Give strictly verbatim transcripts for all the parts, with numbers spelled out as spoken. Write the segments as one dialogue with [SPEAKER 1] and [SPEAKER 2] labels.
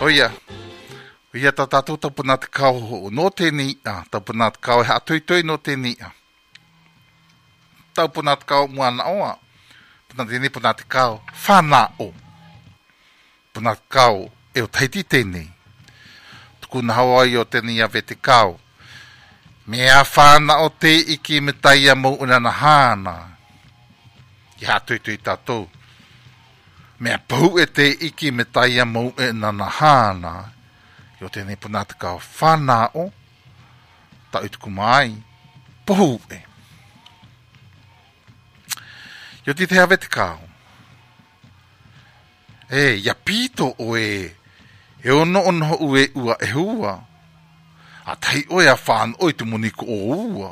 [SPEAKER 1] Oia. Ia ta tātou tau puna te kau ho no tēnei a. Tau puna te kau e ha tui tui no tēnei a. Tau puna te kau mua na oa. Puna tēnei puna te kau whana o. Puna te kau e o teiti tēnei. Tuku na hawa i o tēnei a ve te kau. Mea whana o te iki me taia mou una na hana. I ha tui tui tātou. Mea pau e te iki me taia mou e na na hana. Yo tēnei puna te kau whana o. Ta utuku mai. Pohu e. Yo ti te hawe te kau. E, ia pito o e. E ono ono ho ue ua e hua. A tai oe a whan oi tu moniko o ua.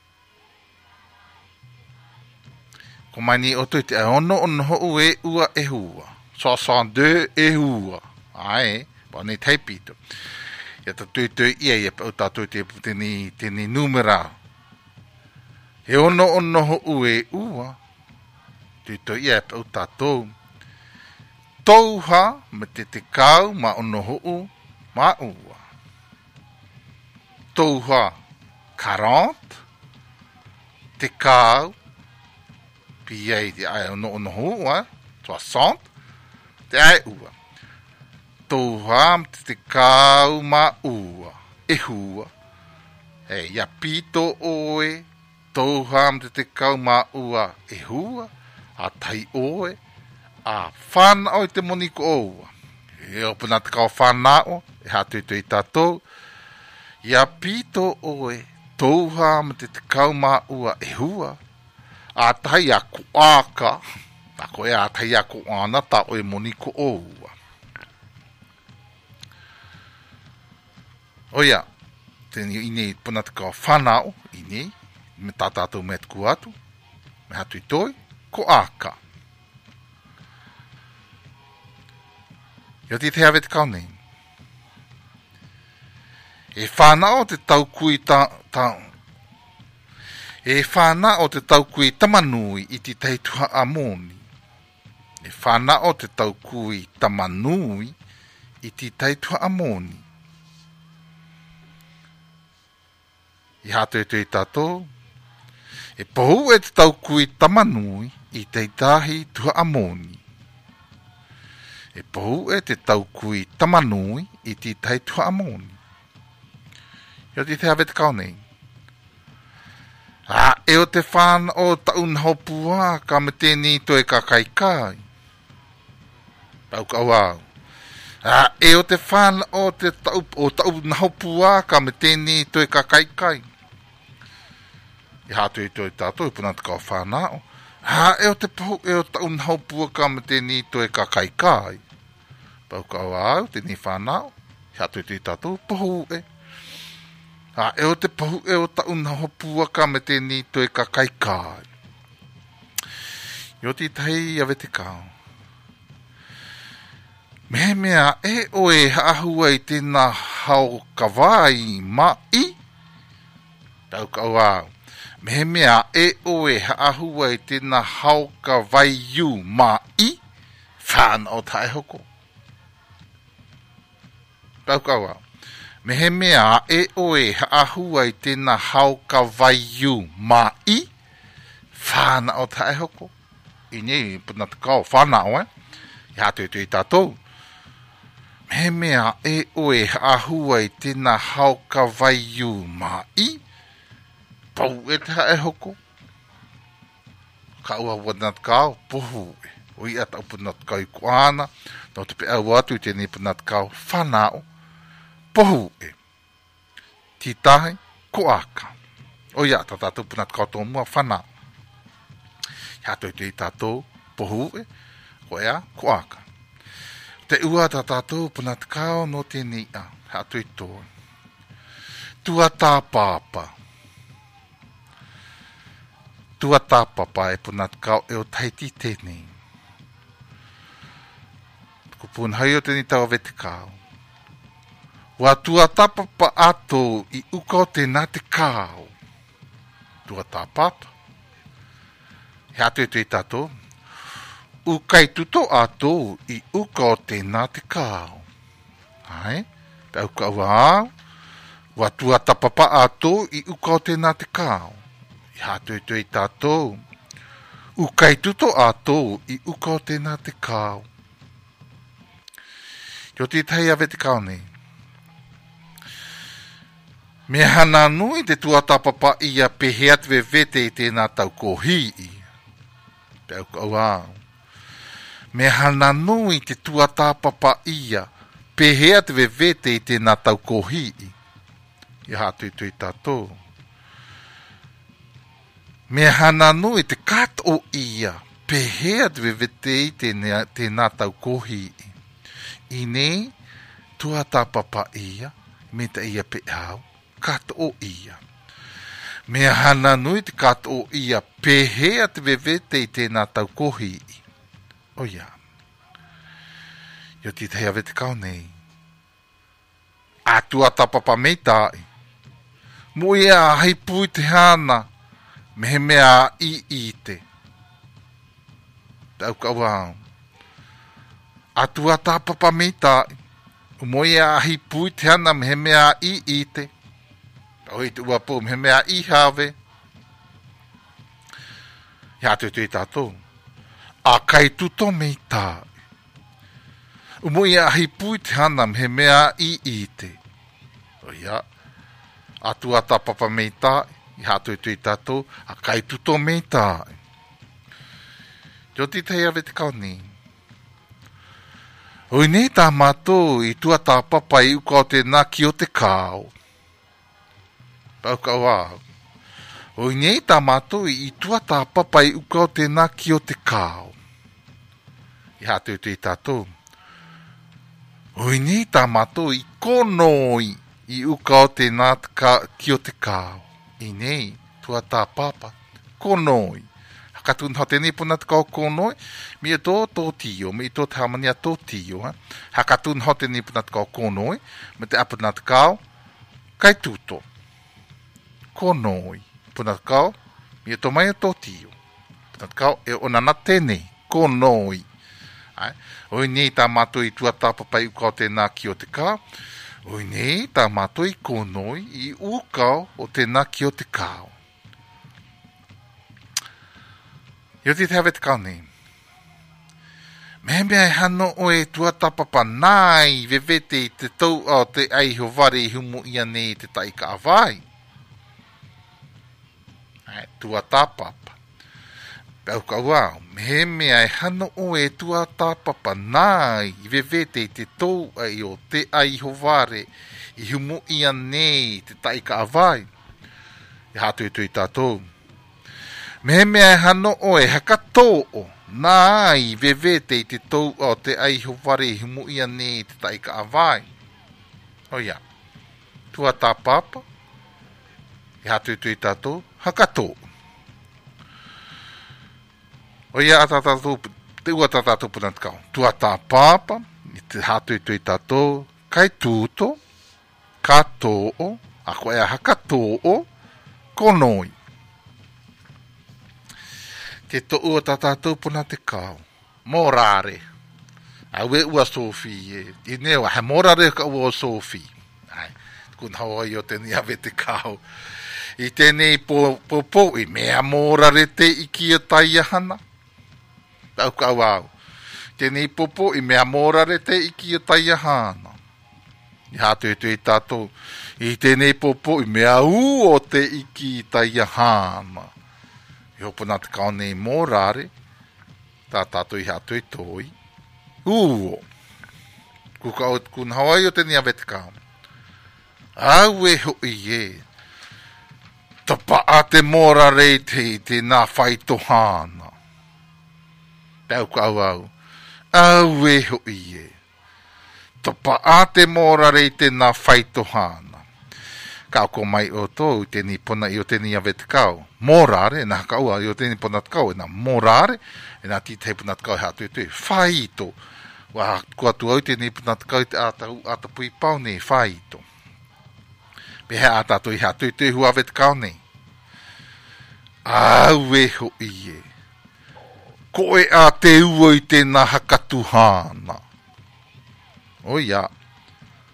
[SPEAKER 1] Ko mai ni o tui te ono ono ho ue ua e hua. So son de e hua. Ai, pa ni tai pito. Ia ta tui tui ia ia pa uta tui te tini, tini numera. E ono ono ho ue ua. Tui tui ia pa uta tau. Touha me te te kau ma ono ho u ma ua. Touha quarante. Te kau. Pia i te ai ono ono ho ua. soixante. Te ai ua. Touha me te te kau ma ua. E hua. E ia pito oe. Touha me te te kau ma ua. E hua. A tai oe. A whana o te moniko oua. E opuna te kau whana o. E hatu i tui tātou. Ia pito oe. Touha me te te kau ma ua. E hua. A tai a kuaka. A koe a tai a kuana ta o e moniko oua. Oia. Tēni ine puna te kau whana o. Ine. Me tā tātou me te kuatu. Me hatu i toi. Kuaka. Yo ti te hawe te kau nei. E whana o te tau kui ta, ta E whana o te tau kui tamanui i te teituha amoni. E whana o te tau kui tamanui i te teituha amoni. I hato e te tātou. E pohu e te tau kui tamanui i te tahi tuha amoni. E pohu e te tau kui tamanui i te teituha amoni. Yo ti te hawe te kau nei. A, e o te whana o taun hopua ka me tēnei toi ka kai kai. Pau kau au. A, e o te whana o te tau, o taun hopua ka me tēnei toi ka kai kai. I hatu i toi tātou, puna te kau whana o. A, e o te pohu, e o taun hopua ka me tēnei toi ka kai kai. Pau kau au, tēnei whana o. I hatu i toi tātou, pohu e. A e o te pahu e o tauna hopua ka me tēnei toi ka kai kai. Yo ti tai awe te kau. Me mea e o e haahua i tēnā hau kawai mai. Tau kau au. Me mea e o e haahua i tēnā hau kawai yu mai. Whāna o tae hoko. Tau kau au. Me he mea e oe haahua i tēnā hau ka waiu mai. Whāna o tae hoko. I nei, puna te kau whāna o e. I hatu i tui tātou. Me he mea e oe haahua i tēnā hau ka waiu mai. Pau e te hae hoko. Ka ua wana te kau, pohu e. O i ata puna te kau i kuana. No te pe au atu i tēnei puna te kau whāna o. Pohu e. Ti tahe, koaka. O ia, ta tātou puna te kau mua whana. Ia toi tui tātou, pohu e. Ko ea, koaka. Te ua ta tātou puna te kau no tēnei a. Ia toi toi. Tua tā pāpa. Tua tā pāpa e puna te kau e o taiti tēnei. Ko pun hai o tēnei tau ave te kau. Wa tua tapapa ato i uka o te nā te kāo. Tua tapapa. He atu e tui tātou. Ukai tuto ato i uka o te nā te kāo. Ai, tau ka ua, wa tua tapapa ato i uka o tēnā te kāo. I hātoi toi tātou. Ukai tuto ato i uka o tēnā te kāo. Yo te tai ave te kāo nei. Me hana nui te tua tapapa i a peheat ve vete i tēnā tau kohii. Tau ka ua. Me hana nui te tua tapapa i a peheat ve vete i tēnā tau kohii. I hātoi toi tātou. Me hana nui te kat o ia, peheat ve vete i tēnā, tēnā tau kohii. I nei, tua tāpapa ia, me ta ia pe au, kat o ia. Me hana nui te kat o ia, peheat ve vete i tēnā tau kohii. O ia. Yo ti te hea vete kau nei. A tua tāpapa mei tāi. Mo ia hei pui te hana, me he mea i i te. Tau ka wau. A tua tāpapa mei tāi. Mo ia hei pui te hana, me he mea i i te. Tau hei te ua pō, me he mea i hawe. Ia te tui tātou. A kai tuto mei tāi. Mo ia hei pui te hana, me he mea i i te. O ia. A tua tāpapa mei tāi. I hātoi tui tātou, a kai tuto mei tāi. Yo ti tei ave te kau ni. Oi nei tā mātou i tua tāpapa i uka o te nā ki o te kāo. Pau ka wāu. Oi nei tā mātou i tua tāpapa i uka o te nā ki o te kāo. I hātoi tui tātou. Oi nei tā mātou i konoi i uka o te nā ki o te kāo. I nei, tua tā papa, konoi. Hakatun ho tēnei puna te kau konoi, mi e tō tō tio, mi e tō te hamania tō tio. Ha? Hakatun ho tēnei puna te kau konoi, me te apuna te kau, kai tuto. Konoi. Puna te kau, mi e tō mai tō tio. Puna te kau, e onana tēnei, konoi. Ai? Oi nei tā mātou i tua tā papa i ukau tēnā ki o te kau, oi nei, tā mātou i konoi i ukau o tēnā ki o te kāo. Yo te te hawe te kāo nei. Me mea e hano o e tua tapapa nai vevete i te tau o te aiho ware i humu ia nei te taika awai. Ai, tua tapapa. Pau ka wau, me mea e hano o e tua tāpapa nai i vevete i te tau ai o te aiho ware i humu ia nei te taika awai. I hātui tui tātou. Me mea e hano o e hakato o nai vevete i te tau o te aiho ware i humu ia nei te taika awai. O ia, tua tāpapa. I hātui tui tātou, hakato o. O ia atatatou, te ua atatatou puna te kau. Tua tā pāpa, i te hātui tui tātou, kai tūto, kato o, ako ea hakato o, konoi. Te to ua atatatou puna te kau. Morare. Awe ua sofi e. I newa, he morare ka ua sofi. Ai, kun hawa i o teni ave te kau. I tēnei po, po, po, i mea morare te iki a tai hana. Tau ka wau. Tēnei popo i mea mōrare te iki o taia hāna. I hātui tui tātou. I tēnei popo i mea u o te iki i taia hāna. I hopuna te kaunei mōrare. Tā tātou i hātui toi. U o. Kuka o kun Hawaii o tēnei ave te kaun. Au e hoi e. Tapa a te mōrare te i te nā whaito hāna. Tau ka au au. Au e hoi e. Topa a te mōrare i te nā whaito hāna. Kau ko mai o tō i tēni pona i o tēni ave te kau. Mōrare, e nā kaua i o tēni pona te kau. E nā mōrare, e nā tī te pona te kau hea tui tui. Whaito. Wa kua tu au tēni pona te kau i te ātau āta pui pau nei. Whaito. Me hea āta tui hea tui tui hu ave te kau nei. Au e hoi e. Koe a te ua i tēnā hakatu hāna. O ia.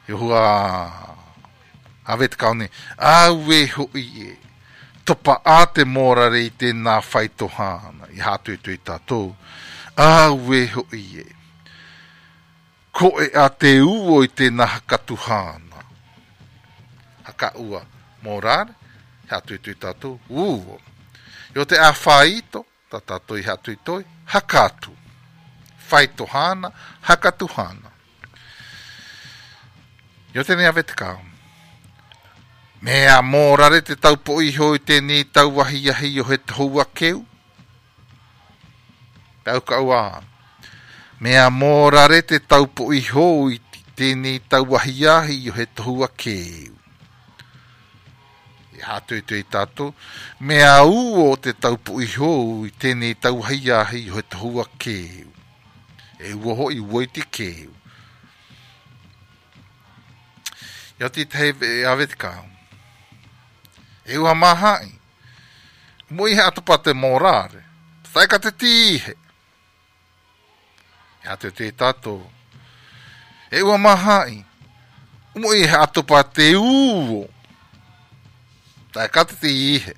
[SPEAKER 1] E hua awe te kaone, awe hoi e, topa a te mora rei tēnā whaitohana, i hātui tui tātou, awe hoi e, ko e a te uo i tēnā hakatuhana, haka ua morare, hātui tui tātou, uo, yo te a whaito, tā tātou i hātui toi, hakatu, whaitohana, hakatuhana, yo tēnei awe te kao, mea mōrare te taupo i hoi tēnei tau wahi ahi o he taua keu. Tau ka ua. Mea mōrare te taupo i hoi tēnei tau wahi ahi o he taua keu. I hātui tui tātou. Mea uo te taupo i hoi tēnei tau wahi ahi o he taua keu. E ua hoi ua te keu. Ia te teive e awe te kao. E ua mahai. Mui he atupa te morare. Tai ka te tihe. Ia te te tato. E ua mahai. Mui he atupa te uo. Tai ka te tihe.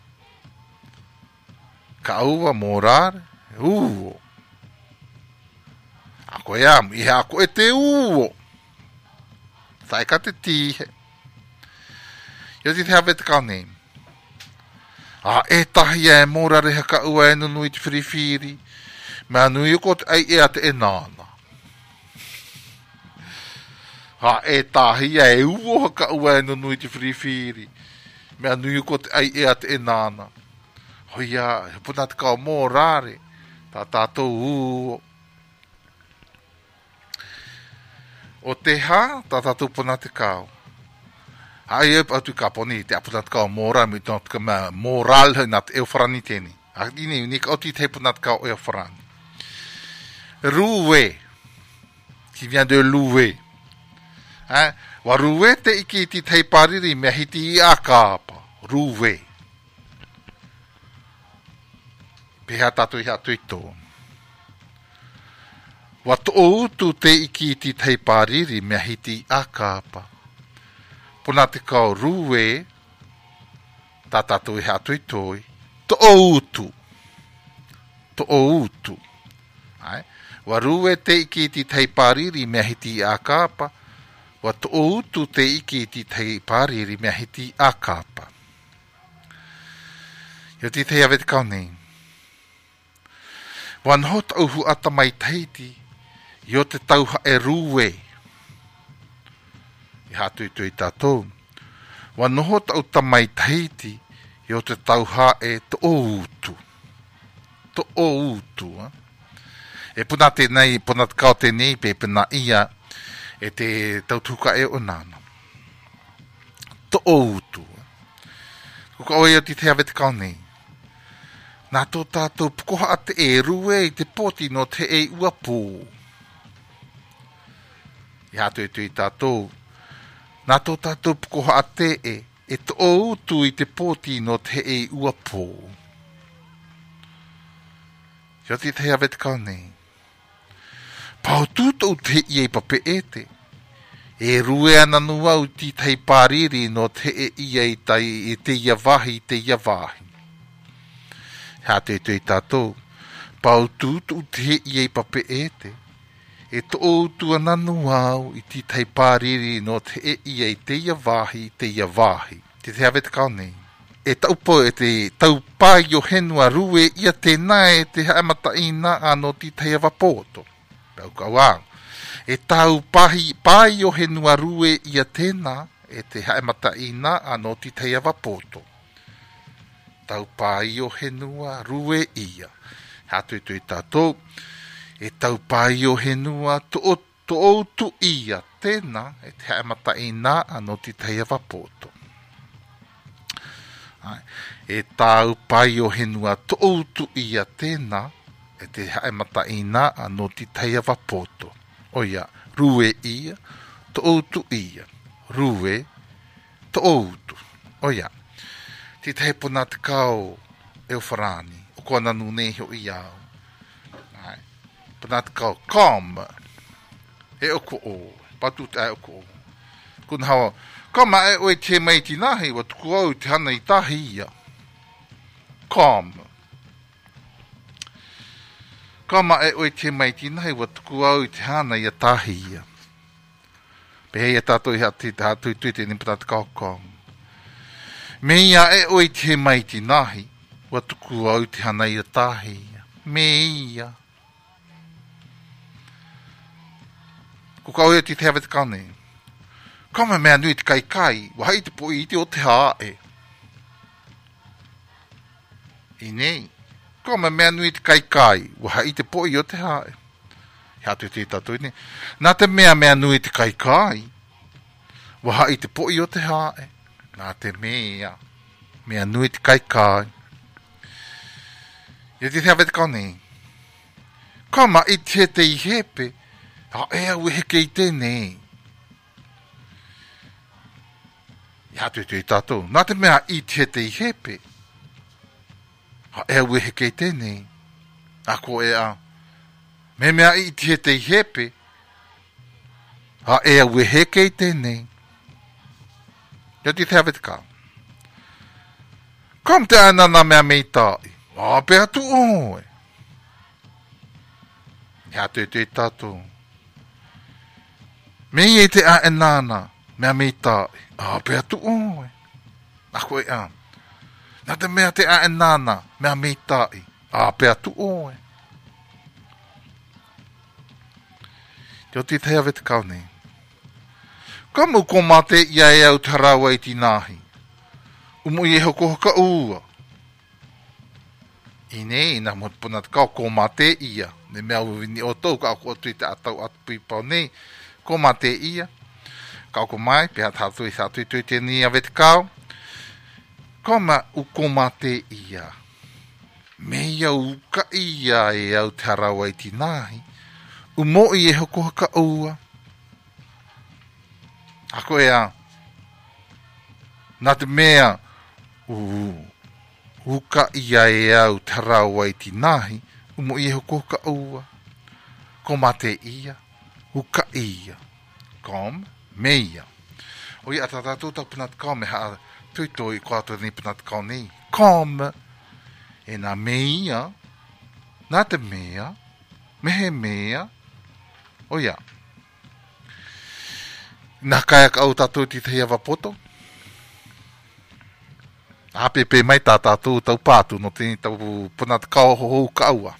[SPEAKER 1] Ka ua morare. Uo. Ako e amu. Ihe ako e te uo. Tai ka te tihe. Ia te te hawe te kaunei. A e tahi e mōrare haka ua e nunu i te whiriwhiri. Mea nui uko te ai e a te e nāna. A e tahi e uo haka ua e nunu i te whiriwhiri. Mea nui uko te ai e a te e nāna. Hoia, he puna te kao mōrare. Tā tātou uo. O te ha, tā tātou puna te kao. Ai e atu ka poni te aputat ka mora mi tot ka moral nat e frani teni. A dini ni ka oti te punat ka e frani. Roué. Qui vient de louer. Hein? Wa roué te iki ti te pariri me hiti a kapa. Roué. Pe ha tatu ha tuito. Wa to tu te iki ti te pariri me hiti a kapa. Puna te kau ruwe, tā tātou i hātui toi, to outu. To outu. Ai? Wa ruwe te iki ti tei pāriri mea hiti a kāpa, wa to outu te iki ti tei pāriri mea hiti a kāpa. Yo ti tei awe te kau nei. Wan hot auhu ata mai teiti, yo te tauha e ruwe, i hātui tui tātou. Wa noho tau tamai tahiti, i o te tauha e to outu. To outu. Eh? E puna te nei, puna te kao te nei, pe puna ia, e te tautuka e o nana. To outu. Kuka oe o ti te awe te kao nei. Nā tō tātou pukoha a te e rue i te poti no te e uapū. I hātui tui tātou. Nā tō tātou pukoha a te e, e to outu i te pōti no te e ua pō. Ia te te awe te kao nei. Pau tūtou te i e pape e te. E rue ana nuau ti tei pāriri no te e i e tai e te ia wahi, te ia wahi. Hā te te tātou. Pau tūtou te i e pape e te. E to outu ananu au i ti tei pāriri no te e ia i te ia wahi, te ia wahi. Te te hawe te kao nei. E taupo e te taupāi o henua rue ia tēnā e te haamata ina ano ti tei awapoto. Tau kau au. E taupāi pāi o henua rue ia tēnā e te haamata ina ano ti tei awapoto. Taupāi o henua rue ia. Hātui tui tātou. E tau pai o henua to o to o tu ia tēnā e te haemata i nā ano ti teia wapoto. E tau pai o henua to o tu ia tēnā e te haemata i nā ano ti teia wapoto. Oia, rue ia, to o tu ia, rue, to o tu. Oia, ti te puna te kau e o wharani, o kua nanu neho i au. Puna te kau, calm, e oko o, patu te e oko o. Kuna hawa, ka ma e oe te mai tinahi, wa tuku au te hana i tahi ia. Kom. Ka ma e oe te mai tinahi, wa tuku au te hana i tahi ia. Pehei e tātou i hati te hatu i tui te nipa tātou kaukong. Me ia e oe te mai tinahi, wa tuku au te hana i tahi ia. Me ia. Ko ka oe ti te hawe te kaunei. Kama mea nui te kai kai, wahai te po i te o te hae. I nei. Kama mea nui te kai kai, wahai te po i o te hae. Hea tu te tatu i nei. Nā te mea mea nui te kai kai, wahai te po i o te hae. Nā te mea, mea nui te kai kai. Ia te te hawe te kaunei. Kama i te te i hepe, ha ea ue heke i tēnei. Ia tu te tātou. Nā te mea i te te i hepe. Ha ea ue heke i tēnei. Ako e a. Me mea i te te i hepe. Ha ea ue heke i tēnei. Ia te te hawe te kā. Kam te anana mea mei tāi. A pēa tu oe. Ia tu te tātou. Me i te a enana. Mea mei tāi. A pēa tu oe. Ako e a. Nā te mea te a enana. Mea mei tāi. A pēa tu oe. Teo te te hawe te kaunei. Ka mu ko mate ia e au tarawa i tinahi. Umu i e hoko haka ua. I nei, nā mo puna te kau ko mate ia. Ne mea uwini o tau ka ako atu i te atau atu pi pau nei. Ko mate ia. Kau ko mai, pia tātou i sa tui tui te ni awe te kau. Ko ma u ko mate ia. Me ia u ka ia e au tarawa i tinahi. U mo i e hoko haka ua. Ako e a. Nā te mea. U. U ka ia e au tarawa i tinahi. U mo i e hoko haka ua. Ko mate ia. U ka ia. Kom. Meia. O ia tātātou tau puna te kau me haa tuitoi kua atu ni puna te kau nei. Kom. E nā meia. Nā te mea. Mehe mea. O ia. Nā kaiak au tātou ti te hiawa poto. Apepe mai tā tātou tau pātu no te tau puna te kau ho ka aua.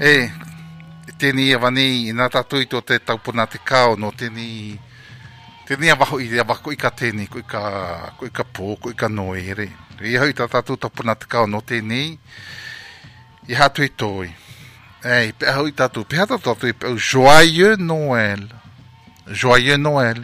[SPEAKER 1] E, tēni e wani, nā tātou i tō te taupuna te kao, no tēni, tēni a waho i rea wako i ka tēni, ko i ka, ko i ka pō, ko i ka noere. I hau i tā tātou taupuna te kao, no tēni, i hatu i tōi. E, pe hau i tātou, pe hatu tātou i pe au, Joyeux Noël. Joyeux Noël.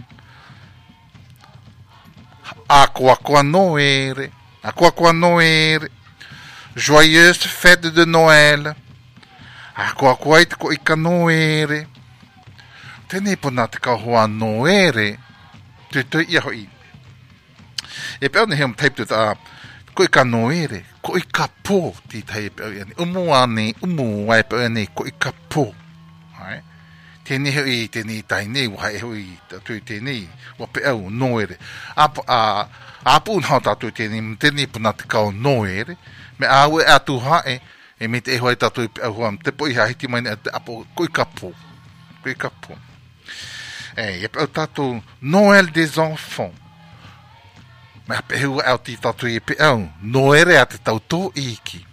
[SPEAKER 1] A koa koa noere. A koa koa noere. Joyeuse fête de Noël. A koa koa i te ko i ka noere. Tēnei puna te ka hoa noere. Tui tui ia hoi. E pēo ne heum teipu ta ko i ka noere. Ko i ka pō ti tei pēo iani. Umu ane, umu wai pēo iani ko i ka pō. Hai. Tēnei hoi, tēnei tainei, wahai hoi, tui tēnei, wa pēo noere. Apu, a, apu unhau tātou tēnei, tēnei puna te kao noere, me aue atu hae, e me te ehoi tātou pēo huam, te po iha hiti maini, te apo, koi ka pō, koi ka pō. E, e pēo tātou, Noël des enfants. Me a pēo au ti tātou i pēo, noere a te tau tō iki.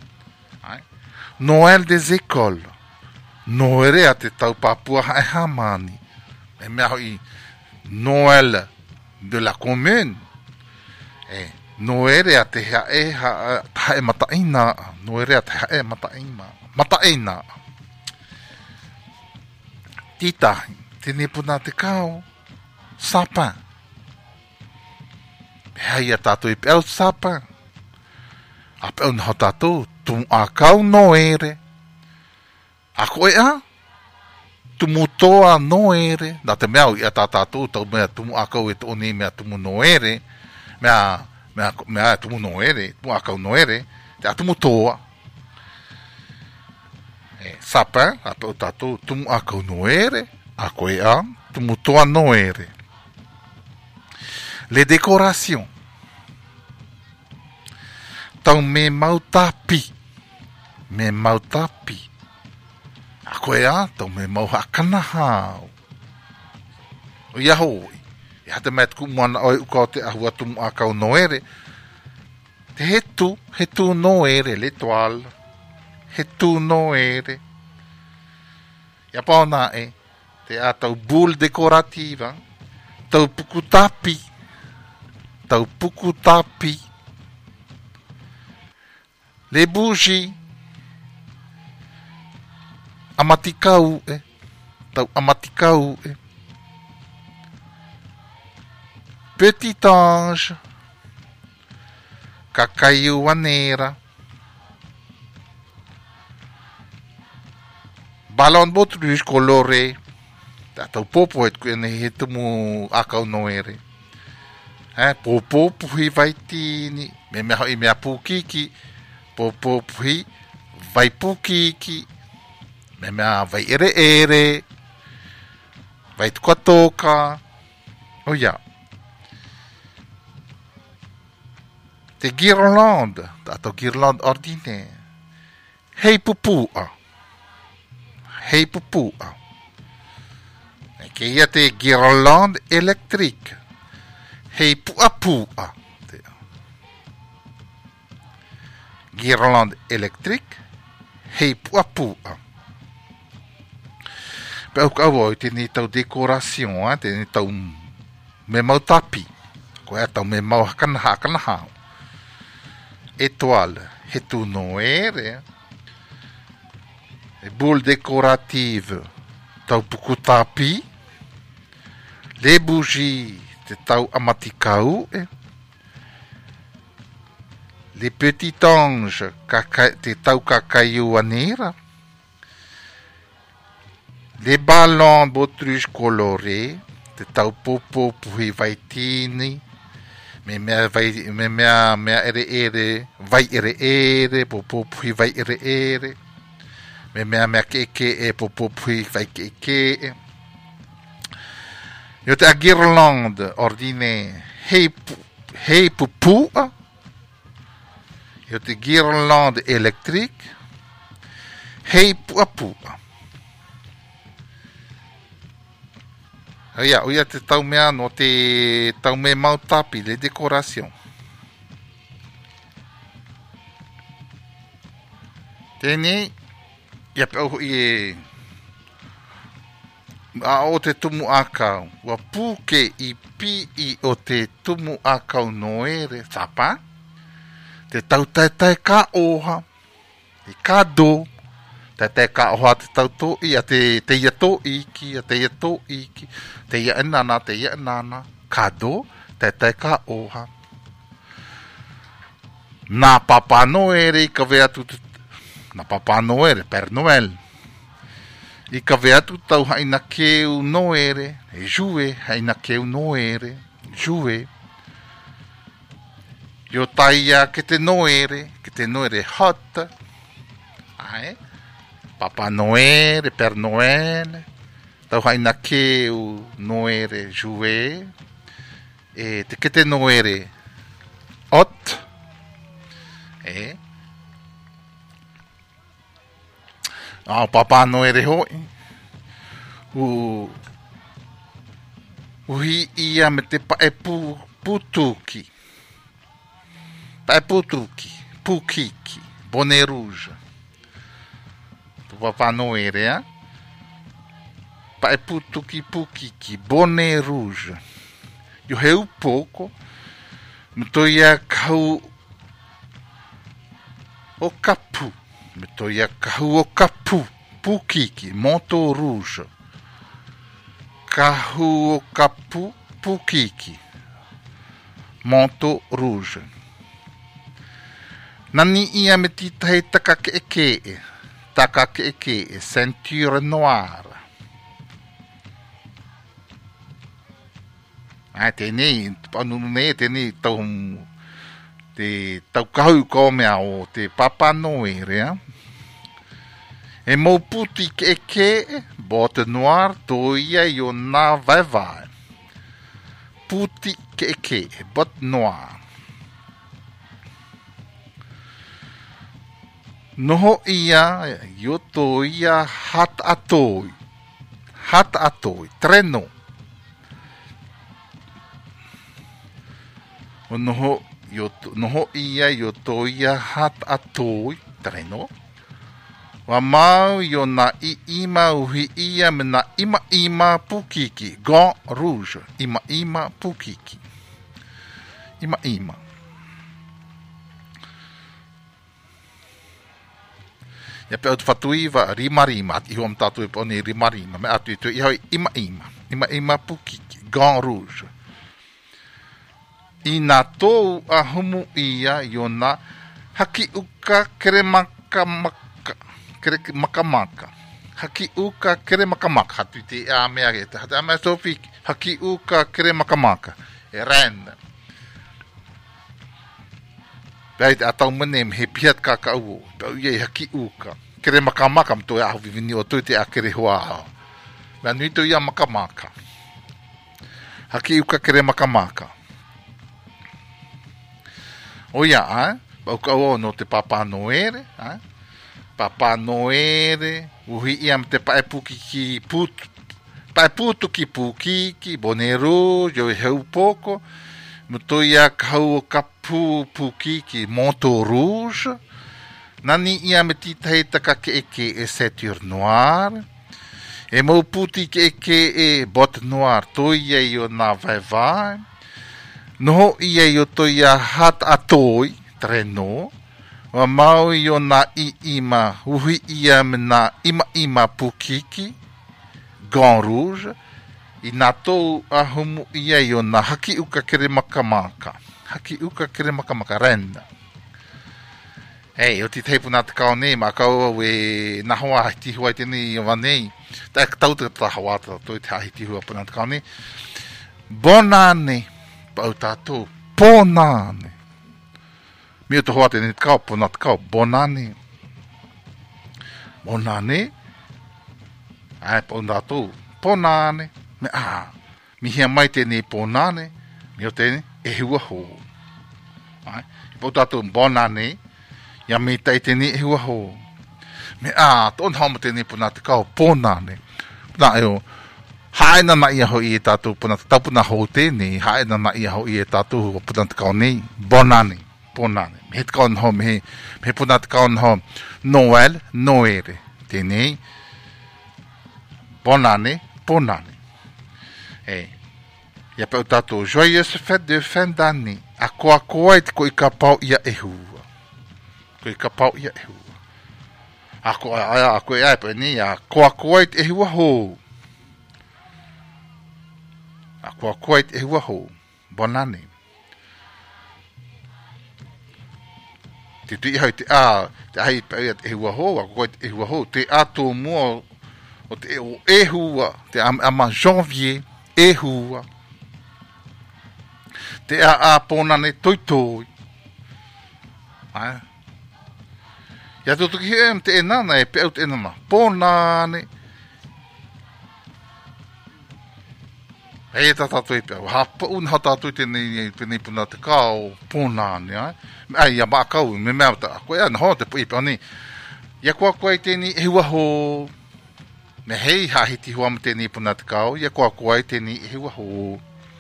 [SPEAKER 1] Noël des écoles. Noere a te tau papua hae hamani. E mea hoi Noël de la commune. E noere a te hae hae mataina. Noere a te hae mataina. Mataina. Titahi. Tēnei puna te kao. Sapin. Hei a tātou i pēo sapin. A pēo naho tātou. Tum a kau noere. A koe a, tumu toa noere, nā te mea i a tā tātou, tau mea tumu akau e tōni mea tumu noere, mea, mea, mea tumu noere, tumu akau noere, te a tumu toa. E, sapin, a pēo tātou, tumu akau noere, a koe a, tumu toa noere. Les décorations. Tau me mautapi, me mautapi. A koe a, tau me mau hakana hao. O ia hoi. I hata mea tuku moana oi ukao te ahua tumu a kau noere. Te he tu, he tu noere, l'étoile. He tu noere. Ia paona e, te a tau boule decorativa. Tau puku tapi. Tau puku tapi. Les bougies. Amatikau e. Tau amatikau e. Petit ange. Kakaiuaneira. Ballon bautruche coloré. Tau popo et kuene he tumu akau noere. Eh, popo puhi vaitini. Me mea hoi mea pukiki. Popo puhi vai pukiki. Me mea vai ere ere. Vai tukua toka. O ia. Te guirlande. Tato guirlande ordinaire. Hei pupua. Hei pupua. E ke ia te guirlande électrique. Hei pua pua. Guirlande électrique. Hei pua pua. Pau kau oi tēnei tau decoration, eh? Tēnei tau me mau tapi. Koe a tau me mau hakana hakana hao. Étoile, he tu noere. Boule décorative, tau puku tapi. Les bougies, te tau amatikau. Eh? Les petits anges, te tau kakaiuaneira. Les ballons bautruche colorés, te tau popo puhi vaitini, me mea, vai, me mea, mea ere ere, vai ere ere, popo puhi vai ere ere, me mea mea ke ke e, popo puhi vai ke ke e. Yo te a guirlande ordine, hei, hei pupua, yo te guirlande électrique, hei pua pua. Ia, oia te tau mea no te tau me mau tapi, le decoration. Tēnei, ia pe au i a o te tumu akau wa puke i pi i o te tumu akau noere sapa te tau tai tai ka oha i ka do tai tai ka oha te tau to i a te te ia to iki a te ia to iki te ia nana te ia nana ka do tai tai ka oha na Papa Noere i ka vea tu na Papa Noere per Noel i ka vea tu tau haina keu noere e jue haina keu noere jue yo taia ke te noere ke te noere hot ai Papa Noere per Noel tau haina keu noere jue e te ke te noere hot e ah Papa Noere hoi u uhi ia me te pae pu putuki pae putuki pukiki bonnet rouge tu Papa Noere eh? Pae putuki pukiki bonnet rouge yo heu pouco me to ia kau o kapu me to ia kahu o kapu pukiki manteau rouge kahu o kapu pukiki manteau rouge nani ia me titahe taka ke eke taka ke eke ceinture noire ai tenei panu ne tenei tau te tau kahu ko mea o te Papa Noere eh? E mo puti ke ke bote noir to ia yo na vai vai puti ke ke bot noir noho ia yo to ia hat atoi hat atoi treno o noho yo noho ia yo to ia hat atoi treno wa mau yo na i ima uhi ia me na ima ima pukiki gant rouge ima ima pukiki ima ima ya pe atu fatuiva rima rima i hom tatu e poni rima rima me atu tu i hoi ima ima ima ima pukiki gant rouge i na tou a humu ia yo na haki uka kere maka maka kere maka maka haki uka kere maka maka hatu te a mea geta hatu a mea sofi haki uka kere maka maka e renda peit a tau mene he piat kaka uo pau iei haki uka kere maka maka mto e ahu vivini o tui te a kere hoa aho mea nui to ia maka maka haki uka kere maka maka o ia, eh? Bau ka o no te Papa Noere, eh? Papa Noere, uhi ia me te pae puki ki put, pae putu ki puki ki, bonnet rouge, yo heu pouco, muto ia kau o kapu puki ki manteau rouge, nani ia me titahe taka ke eke e ceinture noire, e mau puti ke eke e botte noire, to ia yo na vai vai, noho ia yo to ia hat atoi treno wa mau yo na i ima uhi ia me na ima ima pukiki gant rouge i na tou ahumu ia yo na haki uka kere makamaka haki uka kere makamaka renda hey o ti teipu na te kao nei ma kao we na hoa hiti hua i teni wa nei ta tau te ta hawa ta toi te hiti hua puna te kao nei bonane pau tātou, pōnāne. Mio te hoa te ni kau, pōnā te kau, bonane. Bonane. Ai, pau tātou, pōnāne. Me a, mi hia mai te ni pōnāne, mio te ni, e hua hō. Ai, pau tātou, bonane, ia mi tai te ni e hua hō. Me a, tōn hama te ni pōnā te kau, pōnāne. Pōnā e o, haena na ia ho i e tātou puna te taupuna hou tēnei, haena na ia ho i e tātou puna te kao nei, bonane, ponane. Me he te kao nho, me he, me he puna te kao nho, Noel, Noere, Tēnei, bonane, bonane. E, ia pe o tātou, joyeuse fête de fin d'année. A koa koa e te ko i ka pau ia e hua. Ko i ka pau ia e hua. A koa, a koa ia e pe ni, a koa koa i te e hua hou. A koa koa i te e hua hou. Bonane. Te tui hau te a, te ahi pe ia te e hua hou, a koa i te e hua hou. Te a tō mua o te o e hua, te ama janvier, e hua. Te a a pōnane toi toi. Ai. Ia tō tuki he te e nana e pe au te e nana. Pōnane. Hei e tā tātou e pe au. Ha paun ha tātou te nei penei puna te kao pōnane. Ai. Ai, ia maa kau, me mea ta. Koe ana hoa te pui pe ani. Ia kua kua i tēni e hua ho. Me hei ha hiti hua ma tēni puna te kao. Ia kua kua i tēni e hua ho.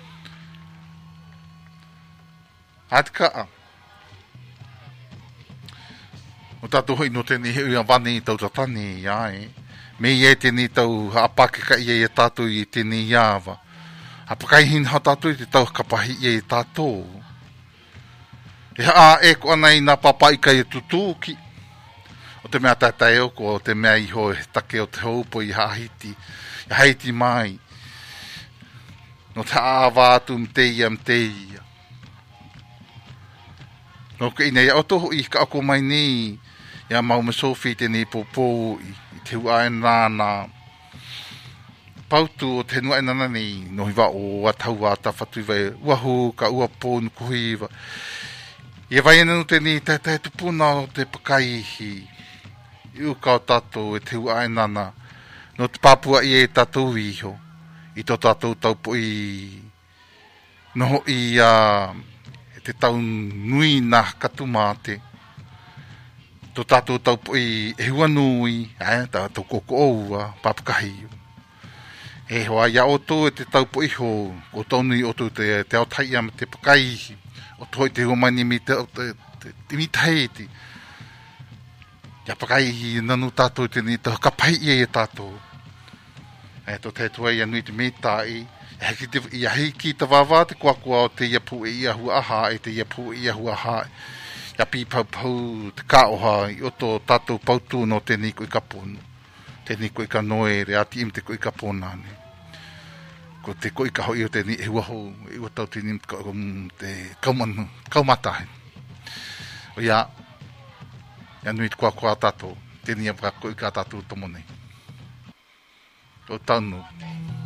[SPEAKER 1] Atka a. O tātou hoi no tēnei heu ia wani tau tatani, ai. Me ie tēnei tau apake ka ie e tātou i tēnei iawa. Apakai hin ha tātou i te tau kapahi ie e tātou. E a e ko ana i nā papai kai e tutuki. O te mea tātai o ko, o te mea iho e take o te haupo i hahiti. I haiti mai. No te āwātu mteia mteia. No ke ina ia o toho i ka ako mai ni. Ia mau me sofi tēnei pōpō i, i te hua e nāna. Pautu o te nua e nana ni. No hiwa o atau a ta whatu i vai. Uahu ka ua pōnu kuhiwa. Ia vai ena no tēnei tātai tupuna o te pakaihi. Iu ka o tātou e te hua e nana. No te pāpua i e tātou iho. I tō tātou taupo i. Noho i a. Uh, te tau nui nā katumate. Tō tātou taupo i e hua nui. Eh, tātou koko oua. Papukahi. E hoa ia o tō e te taupo iho. O tō nui o tō te, te au tai ama te pakaihi. O tō i te hua mani mi te, te, te, te mi taiti. Ia pakaihi nanu tātou te ni tau kapai i e tātou. E tō te tua ia nui te me tai. Ia hei ki te wawa te kua kua o te ia pu e ia hua aha e te ia pu e ia hua aha. Ia pi pau pau te ka oha i oto tātou pautu no te niko i ka pono. Te niko i ka noe re ati im te ko i ka ponane. Ko te ko i ka hoi o te ni e hua hou. E ua tau te nim te kaumanu, kaumatahe. O ia, ia nui te kua kua tātou. Te ni a ko i ka tātou tomone. Tō tanu.